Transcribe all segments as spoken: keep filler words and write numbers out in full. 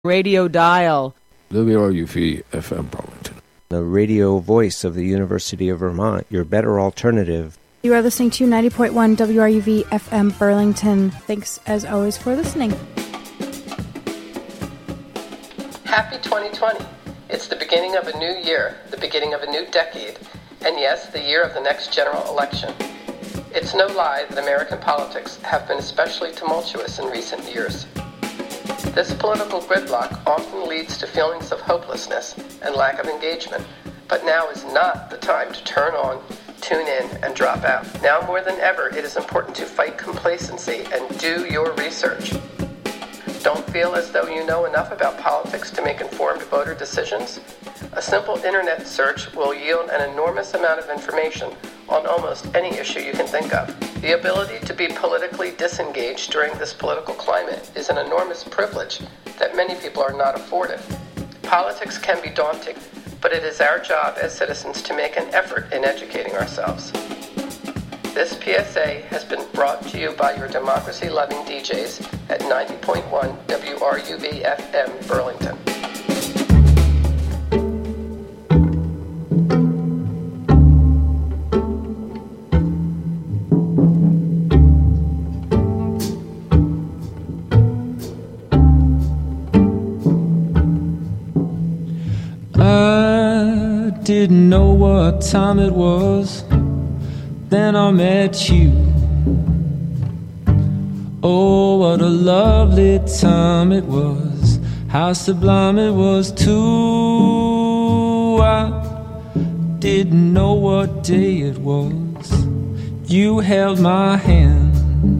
Radio dial. W R U V F M Burlington. The radio voice of the University of Vermont, your better alternative. You are listening to ninety point one W R U V F M Burlington. Thanks, as always, for listening. Happy twenty twenty. It's the beginning of a new year, the beginning of a new decade, and yes, the year of the next general election. It's no lie that American politics have been especially tumultuous in recent years. This political gridlock often leads to feelings of hopelessness and lack of engagement, but now is not the time to turn on, tune in, and drop out. Now more than ever, it is important to fight complacency and do your research. Don't feel as though you know enough about politics to make informed voter decisions? A simple internet search will yield an enormous amount of information on almost any issue you can think of. The ability to be politically disengaged during this political climate is an enormous privilege that many people are not afforded. Politics can be daunting, but it is our job as citizens to make an effort in educating ourselves. This P S A has been brought to you by your democracy-loving D Js at ninety point one W R U V F M Burlington. I didn't know what time it was. Then I met you. Oh, what a lovely time it was. How sublime it was too. I didn't know what day it was. You held my hand,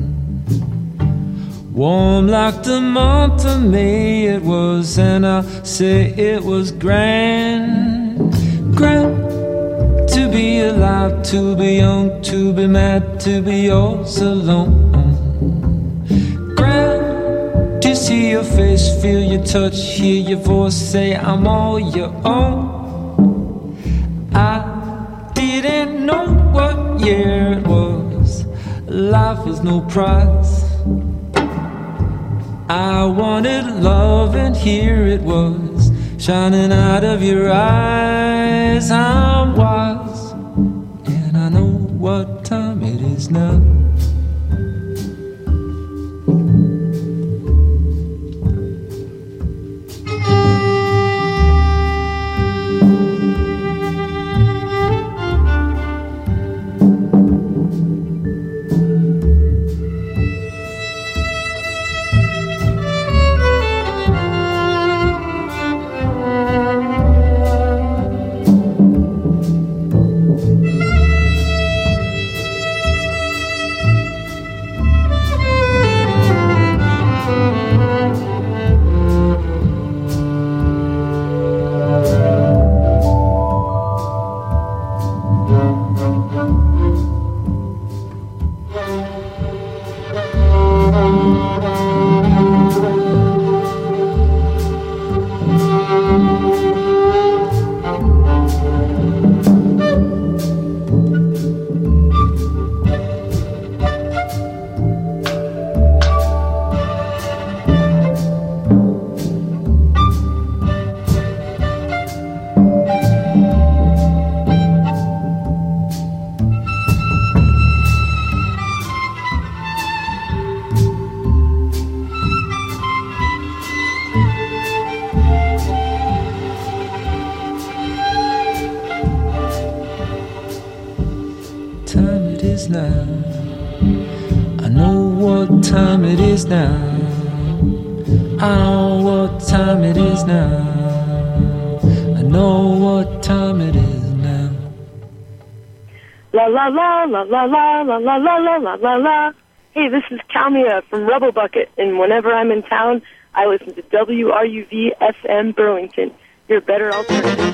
warm like the month of May it was. And I say it was grand, grand. To be alive, to be young, to be mad, to be yours alone. Grand to see your face, feel your touch, hear your voice, say I'm all your own. I didn't know what year it was. Life was no prize. I wanted love and here it was, shining out of your eyes. I'm wise, and I know what time it is now. La la la la la la la la la la la la. Hey, this is Kalmia from Rebel Bucket, and whenever I'm in town, I listen to W R U V F M Burlington, your better alternative.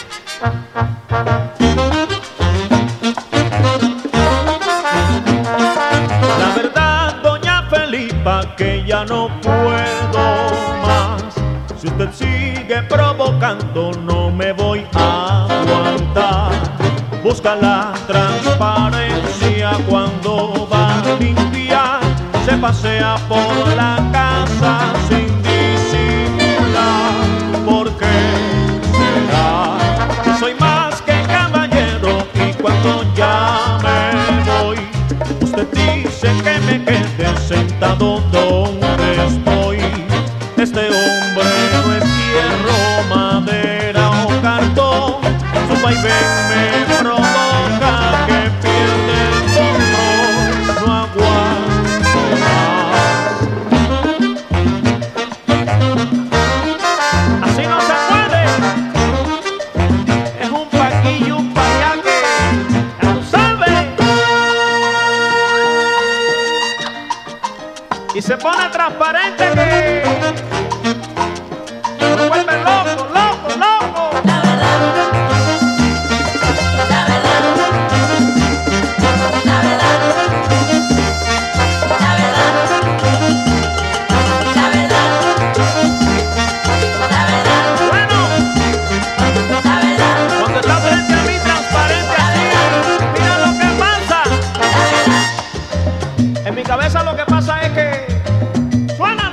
La verdad, doña Felipa, que ya no puedo más. Si usted sigue provocando, no me voy a aguantar. Busca la transparencia cuando va a limpiar. Se pasea por la casa sin disimular. preguntando dónde estoy. Este hombre no es hierro, madera o cartón. Su vaivén me provoca que pierde el control. No aguanto más. Así no se puede. Es un paquillo, un payaque. Ya tú sabes. Y se pone transparente que me vuelve loco, loco, loco. La verdad, la verdad, la verdad, la verdad, la verdad, la verdad. Bueno, La verdad, cuando está frente a mí transparente así, mira lo que pasa. En mi cabeza lo que pasa es que suénalo.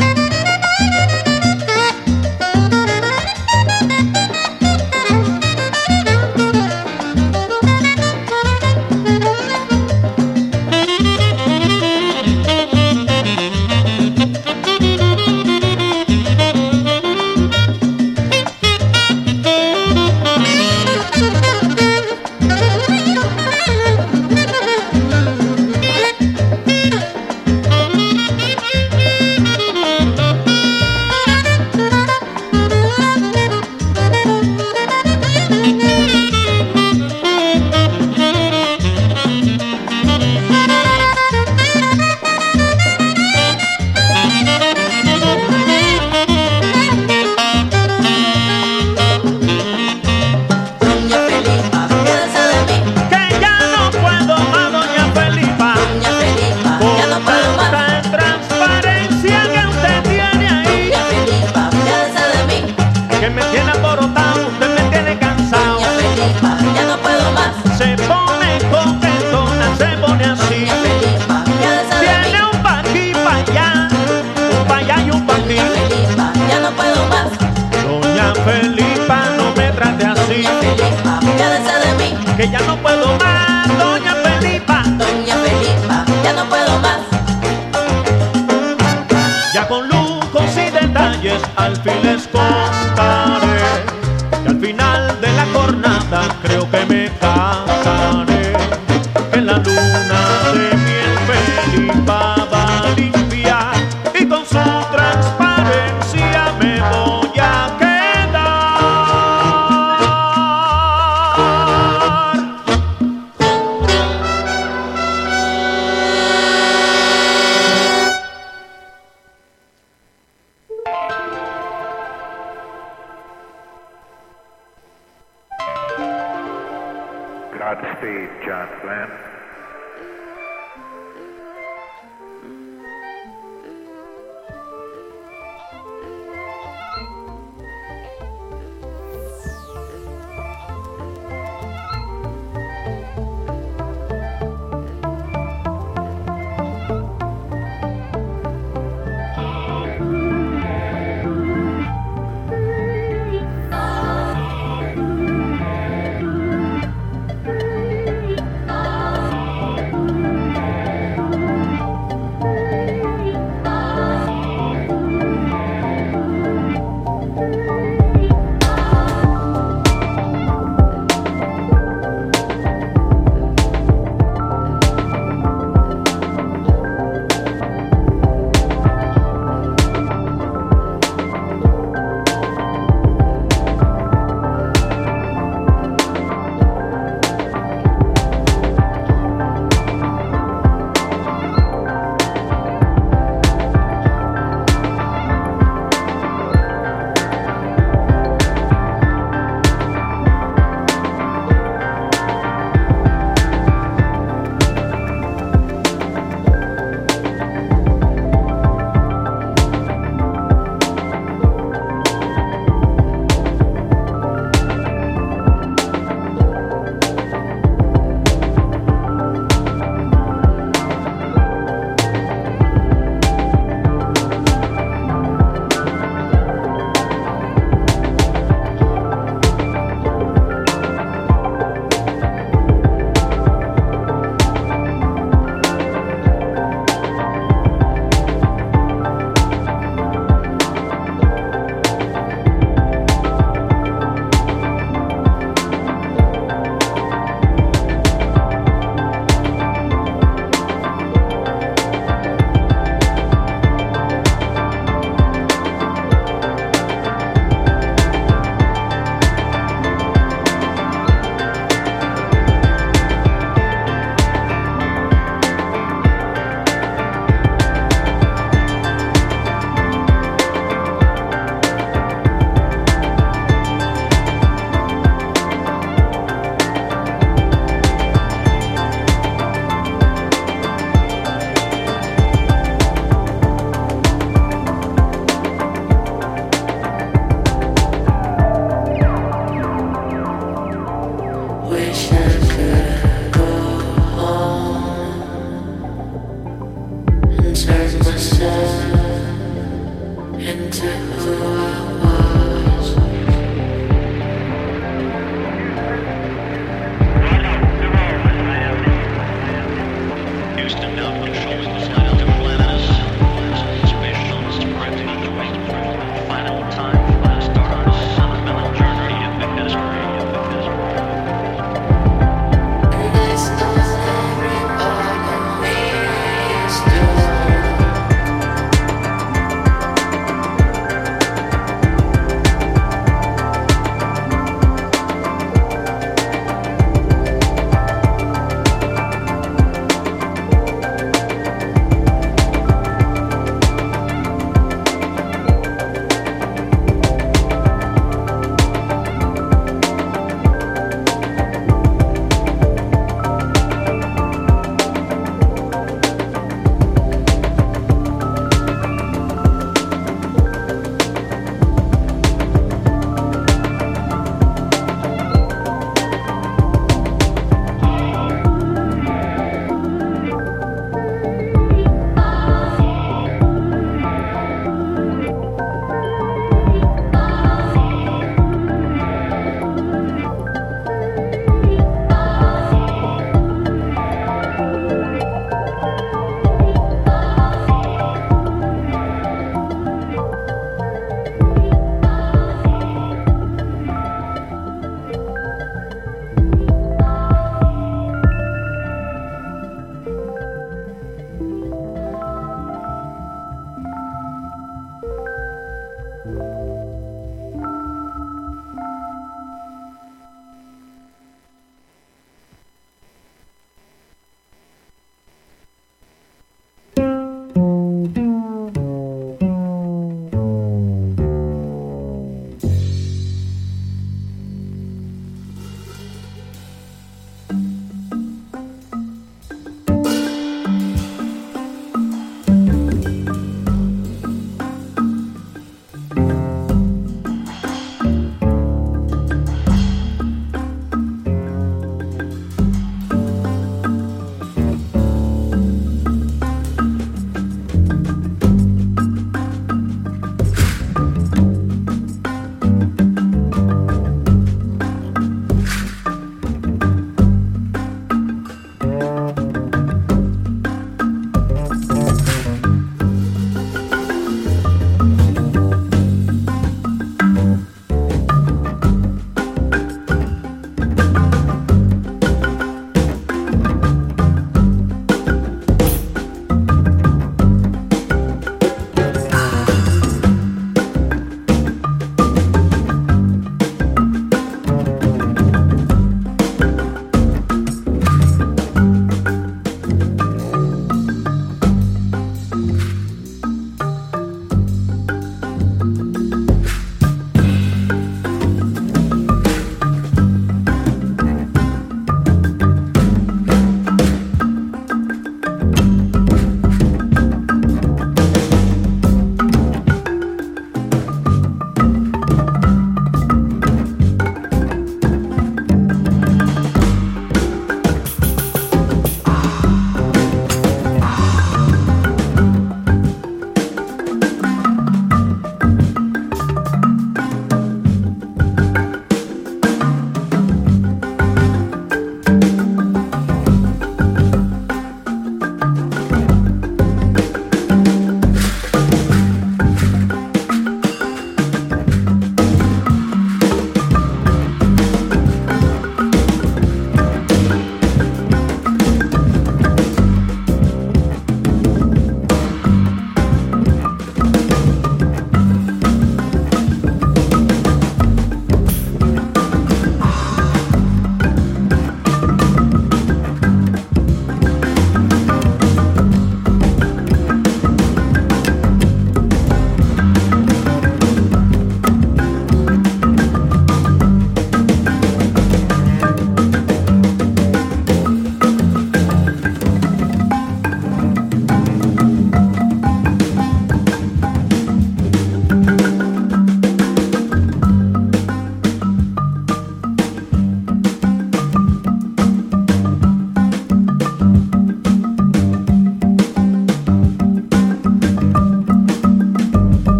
Doña Felipa, piensa de mí. Que ya no puedo más, doña Felipa, Doña Felipa, con ya no puedo más. tanta transparencia que usted tiene ahí, Doña Felipa, piensa de mí. que me tiene aborotado, usted me tiene cansado. Doña Felipa, ya no puedo más. Se pone coquetona, se pone así. Doña Felipa, piensa de mí. Tiene un pa' aquí, pa' allá, un pa' allá y un pa' aquí. Doña Felipa, ya no puedo más. Doña Felipa, no me trate así, Doña Felipa, piensa de mí. que ya no puedo más, doña Felipa. Doña Felipa, ya no puedo más. Ya con lujos y detalles al fin les contaré, que al final de la jornada creo que me casaré. Que la luna de miel Felipa va a limpiar y con su transparencia me voy a quedar. Godspeed, John Glenn.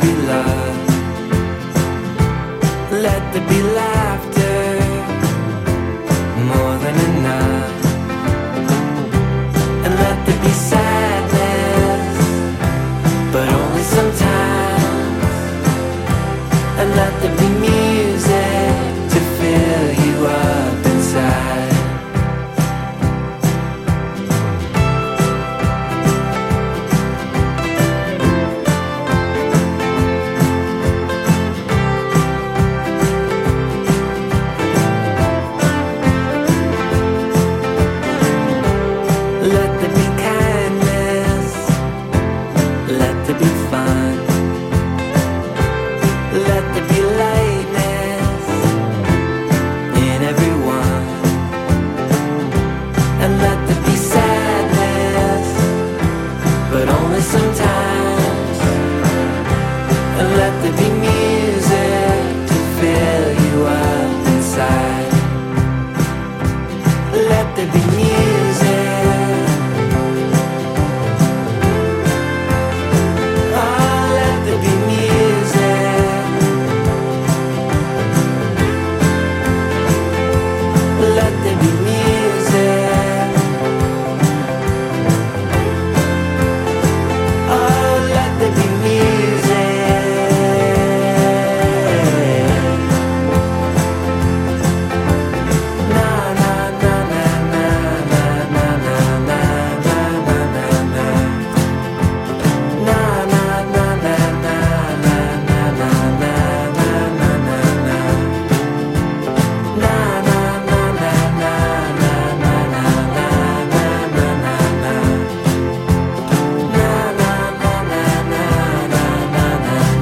be love. Let there be laughter, more than enough. And let there be sadness, but only sometimes. And let there be music to fill you up inside. Sometimes, and let there be me.